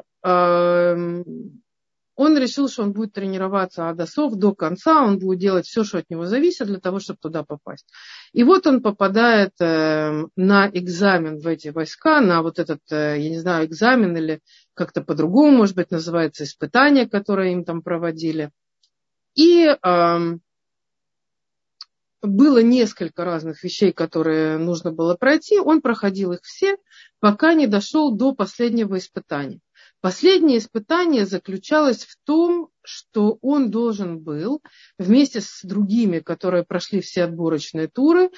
он решил, что он будет тренироваться от осов до конца, он будет делать все, что от него зависит, для того, чтобы туда попасть. И вот он попадает на экзамен в эти войска, на вот этот, я не знаю, экзамен или как-то по-другому, может быть, называется испытание, которое им там проводили. И было несколько разных вещей, которые нужно было пройти. Он проходил их все, пока не дошел до последнего испытания. Последнее испытание заключалось в том, что он должен был вместе с другими, которые прошли все отборочные туры,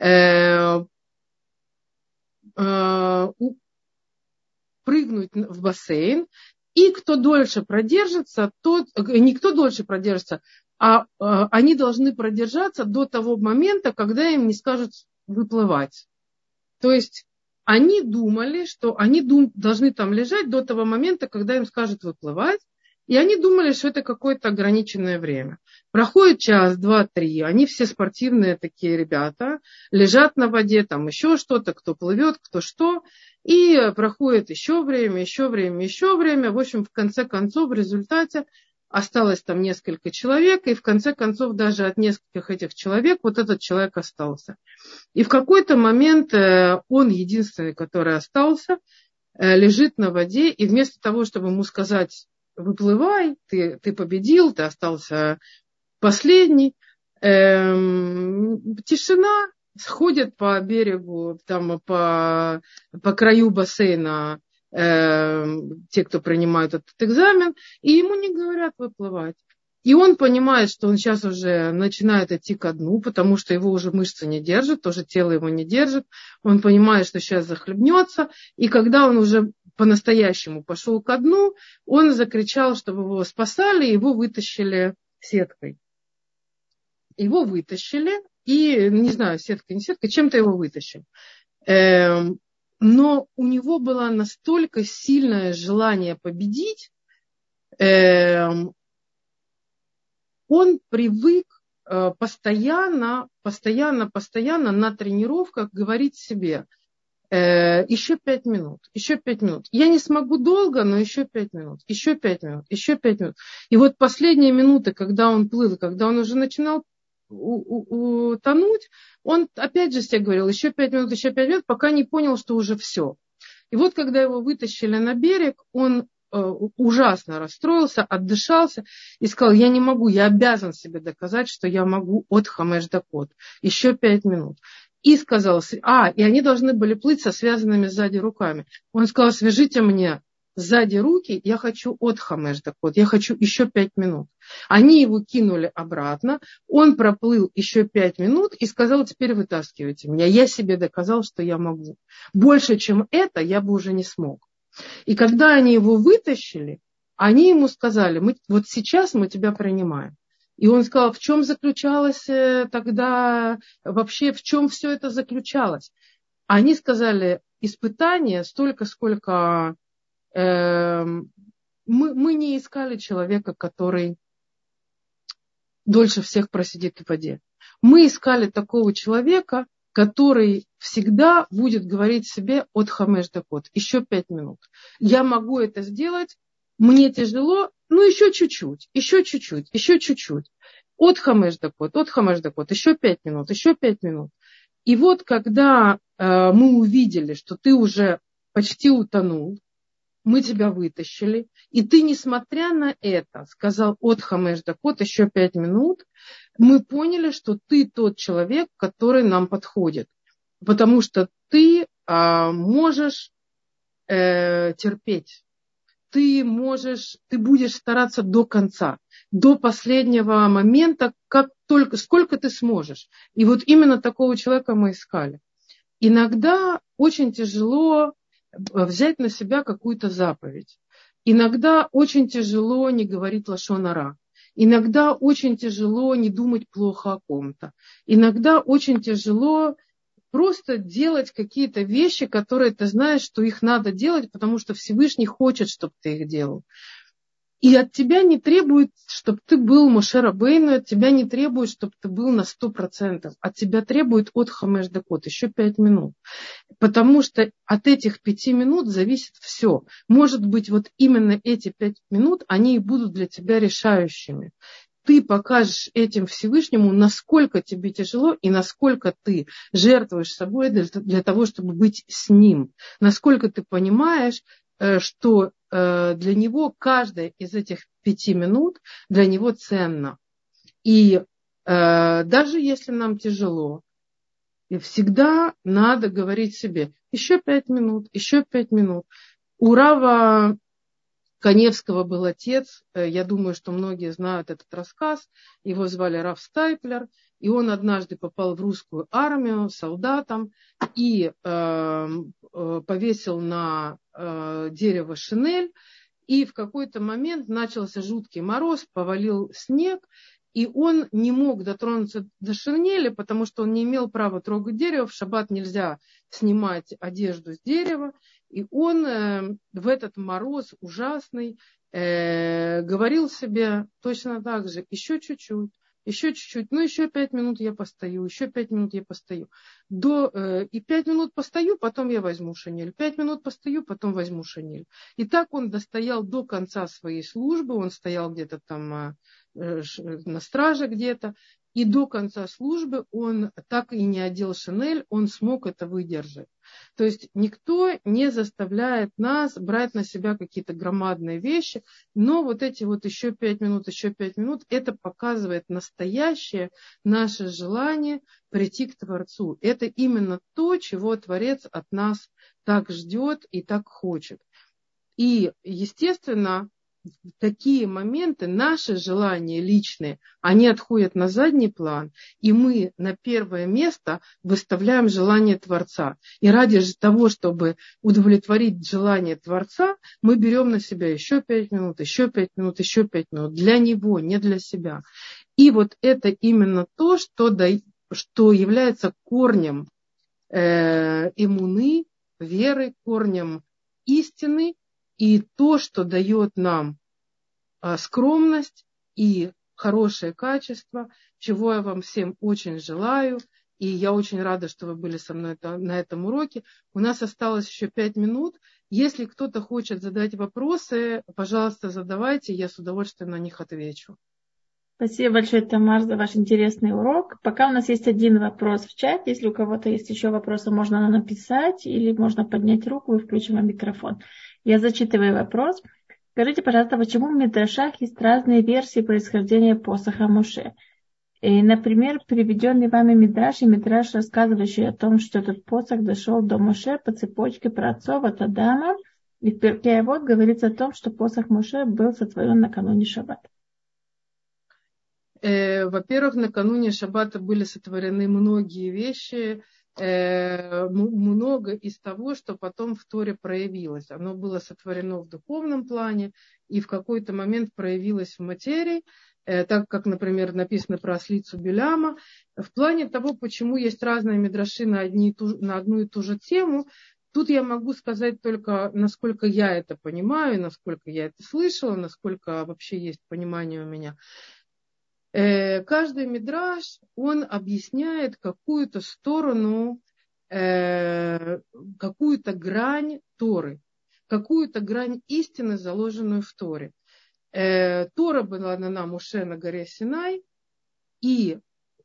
прыгнуть в бассейн. И кто дольше продержится, не кто дольше продержится, а они должны продержаться до того момента, когда им не скажут выплывать. То есть они думали, что они должны там лежать до того момента, когда им скажут выплывать, и они думали, что это какое-то ограниченное время. Проходит час, два, 3, они все спортивные такие ребята, лежат на воде, там еще что-то, кто плывет, кто что, и проходит еще время, еще время, еще время. В общем, в конце концов, в результате осталось там несколько человек, и в конце концов даже от нескольких этих человек вот этот человек остался. И в какой-то момент он, единственный, который остался, лежит на воде, и вместо того, чтобы ему сказать: выплывай, ты победил, ты остался последний, тишина, сходят по берегу, там, по краю бассейна те, кто принимают этот экзамен, и ему не говорят выплывать. И он понимает, что он сейчас уже начинает идти ко дну, потому что его уже мышцы не держат, тоже тело его не держит. Он понимает, что сейчас захлебнется. И когда он уже по-настоящему пошел ко дну, он закричал, чтобы его спасали, и его вытащили сеткой. Его вытащили, и, не знаю, сетка, не сетка, чем-то его вытащили. Но у него было настолько сильное желание победить, он привык постоянно на тренировках говорить себе: еще 5 минут, еще 5 минут. Я не смогу долго, но еще 5 минут, еще 5 минут, еще 5 минут. И вот последние минуты, когда он плыл, когда он уже начинал тонуть, он опять же себе говорил: еще 5 минут, пока не понял, что уже все. И вот когда его вытащили на берег, он ужасно расстроился, отдышался и сказал, я не могу, я обязан себе доказать, что я могу от Хамеш Дакот. Еще 5 минут. И сказал, и они должны были плыть со связанными сзади руками. Он сказал, свяжите мне сзади руки, я хочу от Хамеш Дакот, я хочу еще 5 минут. Они его кинули обратно, он проплыл еще 5 минут и сказал, теперь вытаскивайте меня. Я себе доказал, что я могу. Больше, чем это, я бы уже не смог. И когда они его вытащили, они ему сказали, вот сейчас мы тебя принимаем. И он сказал, в чем заключалось тогда, вообще в чем все это заключалось? Они сказали, испытание столько, сколько мы не искали человека, который дольше всех просидит в воде. Мы искали такого человека, который всегда будет говорить себе от Хамеш Дакот, еще 5 минут. Я могу это сделать, мне тяжело, еще чуть-чуть, еще чуть-чуть, еще чуть-чуть. От Хамеш Дакот, еще 5 минут, еще 5 минут. И вот когда мы увидели, что ты уже почти утонул, мы тебя вытащили, и ты, несмотря на это, сказал от Хамеш Дакот еще 5 минут, мы поняли, что ты тот человек, который нам подходит. Потому что ты можешь терпеть. Ты будешь стараться до конца, до последнего момента, сколько ты сможешь. И вот именно такого человека мы искали. Иногда очень тяжело взять на себя какую-то заповедь. Иногда очень тяжело не говорить лашон ара. Иногда очень тяжело не думать плохо о ком-то. Иногда очень тяжело просто делать какие-то вещи, которые ты знаешь, что их надо делать, потому что Всевышний хочет, чтобы ты их делал. И от тебя не требует, чтобы ты был Моше Рабейну, от тебя не требует, чтобы ты был на 100%. От тебя требует от Хамеш Дакот еще 5 минут. Потому что от этих 5 минут зависит все. Может быть, вот именно эти 5 минут, они и будут для тебя решающими. Ты покажешь этим Всевышнему, насколько тебе тяжело и насколько ты жертвуешь собой для того, чтобы быть с ним. Насколько ты понимаешь, что для него каждая из этих 5 минут для него ценна. И даже если нам тяжело, всегда надо говорить себе, еще 5 минут, еще 5 минут. У Рава Каневского был отец, я думаю, что многие знают этот рассказ, его звали Рав Стайплер, и он однажды попал в русскую армию солдатом и повесил на дерево шинель, и в какой-то момент начался жуткий мороз, повалил снег, и он не мог дотронуться до шинели, потому что он не имел права трогать дерево, в шаббат нельзя снимать одежду с дерева, и он в этот мороз ужасный говорил себе точно так же, еще чуть-чуть, еще 5 минут я постою, еще 5 минут я постою. И 5 минут постою, потом я возьму шинель. 5 минут постою, потом возьму шинель. И так он достоял до конца своей службы, он стоял где-то там на страже где-то, и до конца службы он так и не одел шинель, он смог это выдержать. То есть никто не заставляет нас брать на себя какие-то громадные вещи, но вот эти вот еще 5 минут, это показывает настоящее наше желание прийти к Творцу. Это именно то, чего Творец от нас так ждет и так хочет. И, естественно, в такие моменты наши желания личные, они отходят на задний план, и мы на первое место выставляем желание Творца. И ради того, чтобы удовлетворить желание Творца, мы берем на себя еще 5 минут, еще 5 минут, еще 5 минут. Для Него, не для себя. И вот это именно то, что является корнем иммуны, веры, корнем истины, и то, что дает нам скромность и хорошее качество, чего я вам всем очень желаю. И я очень рада, что вы были со мной на этом уроке. У нас осталось еще 5 минут. Если кто-то хочет задать вопросы, пожалуйста, задавайте, я с удовольствием на них отвечу. Спасибо большое, Тамар, за ваш интересный урок. Пока у нас есть один вопрос в чате. Если у кого-то есть еще вопросы, можно написать или можно поднять руку и включим микрофон. Я зачитываю вопрос. Скажите, пожалуйста, почему в Мидрашах есть разные версии происхождения посоха Моше? И, например, приведенный вами Мидраш, и Мидраш, рассказывающий о том, что этот посох дошел до Моше по цепочке праотцов от Адама. И в Перкей Авот говорится о том, что посох Моше был сотворен накануне Шаббата. Во-первых, накануне Шаббата были сотворены многие вещи, много из того, что потом в Торе проявилось. Оно было сотворено в духовном плане и в какой-то момент проявилось в материи, так как, например, написано про ослицу Биляма. В плане того, почему есть разные мидраши на одну и ту же тему, тут я могу сказать только, насколько я это понимаю, насколько я это слышала, насколько вообще есть понимание у меня. Каждый мидраш, он объясняет какую-то сторону, какую-то грань Торы, какую-то грань истины, заложенную в Торе. Тора была дана Моше на горе Синай, и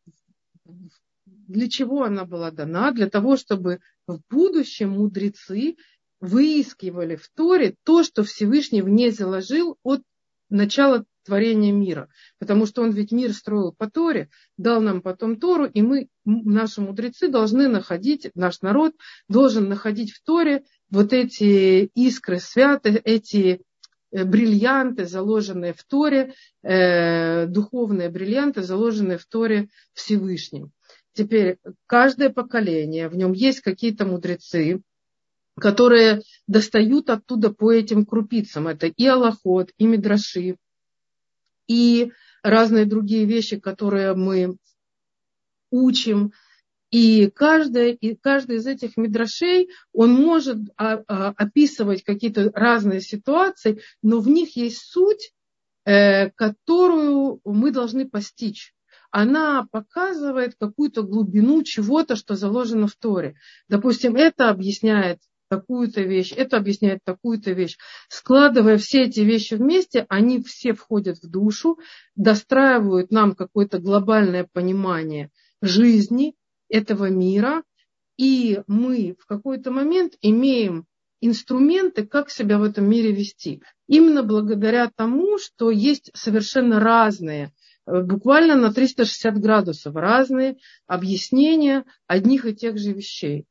для чего она была дана? Для того, чтобы в будущем мудрецы выискивали в Торе то, что Всевышний в ней заложил от начала творения мира. Потому что он ведь мир строил по Торе, дал нам потом Тору, и мы, наши мудрецы, должны находить, наш народ должен находить в Торе вот эти искры святых, эти бриллианты, заложенные в Торе, духовные бриллианты, заложенные в Торе Всевышним. Теперь каждое поколение, в нем есть какие-то мудрецы, которые достают оттуда по этим крупицам. Это и алахот, и мидраши, и разные другие вещи, которые мы учим. И каждый из этих мидрашей, он может описывать какие-то разные ситуации, но в них есть суть, которую мы должны постичь. Она показывает какую-то глубину чего-то, что заложено в Торе. Допустим, это объясняет такую-то вещь, это объясняет такую-то вещь. Складывая все эти вещи вместе, они все входят в душу, достраивают нам какое-то глобальное понимание жизни этого мира, и мы в какой-то момент имеем инструменты, как себя в этом мире вести. Именно благодаря тому, что есть совершенно разные, буквально на 360 градусов, разные объяснения одних и тех же вещей.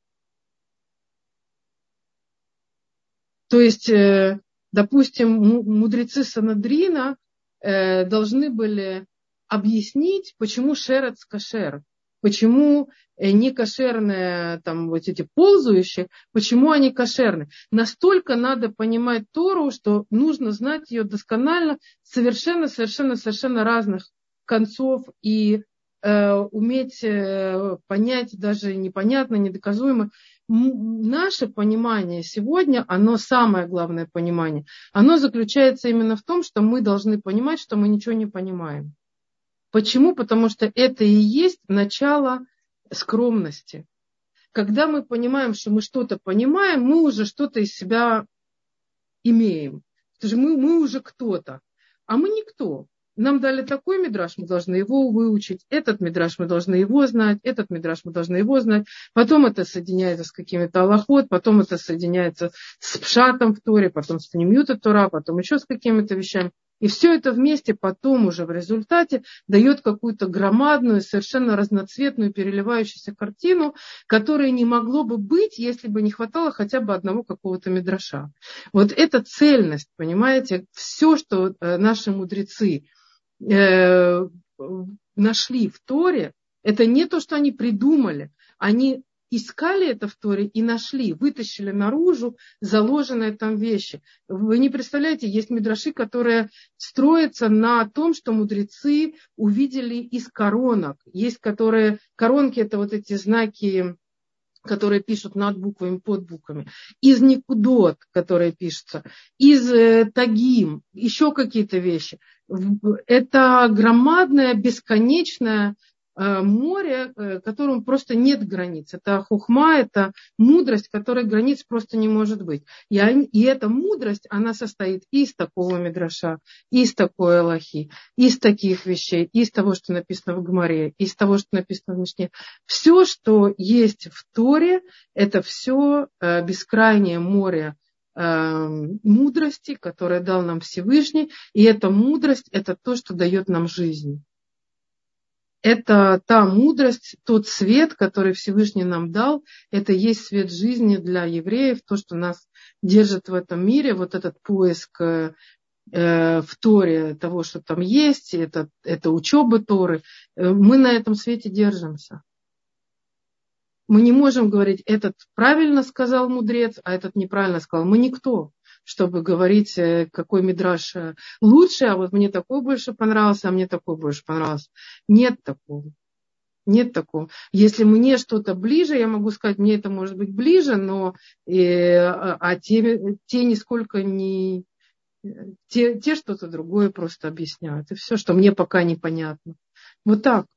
То есть, допустим, мудрецы Санедрина должны были объяснить, почему шерец кошер, почему не кошерные там вот эти ползающие, почему они кошерны. Настолько надо понимать Тору, что нужно знать ее досконально, совершенно разных концов и уметь понять даже непонятно, недоказуемо. Наше понимание сегодня, оно самое главное понимание, оно заключается именно в том, что мы должны понимать, что мы ничего не понимаем. Почему? Потому что это и есть начало скромности. Когда мы понимаем, что мы что-то понимаем, мы уже что-то из себя имеем. Потому что мы уже кто-то, а мы никто. Нам дали такой мидраш, мы должны его выучить. Этот мидраш мы должны его знать. Этот мидраш мы должны его знать. Потом это соединяется с какими-то алахот, потом это соединяется с пшатом в Торе, потом с пнемиюта Тора, потом еще с какими-то вещами. И все это вместе потом уже в результате дает какую-то громадную, совершенно разноцветную, переливающуюся картину, которая не могло бы быть, если бы не хватало хотя бы одного какого-то мидраша. Вот эта цельность, понимаете, все, что наши мудрецы нашли в Торе, это не то, что они придумали, они искали это в Торе и нашли, вытащили наружу заложенные там вещи. Вы не представляете, есть мидраши, которые строятся на том, что мудрецы увидели из коронок. Есть которые, коронки это вот эти знаки, которые пишут над буквами, под буквами, из никудот, которые пишутся, из тагим, еще какие-то вещи. Это громадное, бесконечное море, которому просто нет границ. Это хухма, это мудрость, которой границ просто не может быть. И эта мудрость, она состоит из такого мидраша, из такой алахи, из таких вещей, из того, что написано в Гмаре, из того, что написано в Мишне. Все, что есть в Торе, это все бескрайнее море мудрости, которую дал нам Всевышний. И эта мудрость – это то, что дает нам жизнь. Это та мудрость, тот свет, который Всевышний нам дал. Это есть свет жизни для евреев, то, что нас держит в этом мире. Вот этот поиск в Торе того, что там есть, это учеба Торы. Мы на этом свете держимся. Мы не можем говорить, этот правильно сказал мудрец, а этот неправильно сказал. Мы никто, чтобы говорить, какой мидраш лучше, а вот мне такой больше понравился, а мне такой больше понравился. Нет такого. Нет такого. Если мне что-то ближе, я могу сказать, мне это может быть ближе, но те нисколько не... Те что-то другое просто объясняют. И все, что мне пока непонятно. Вот так.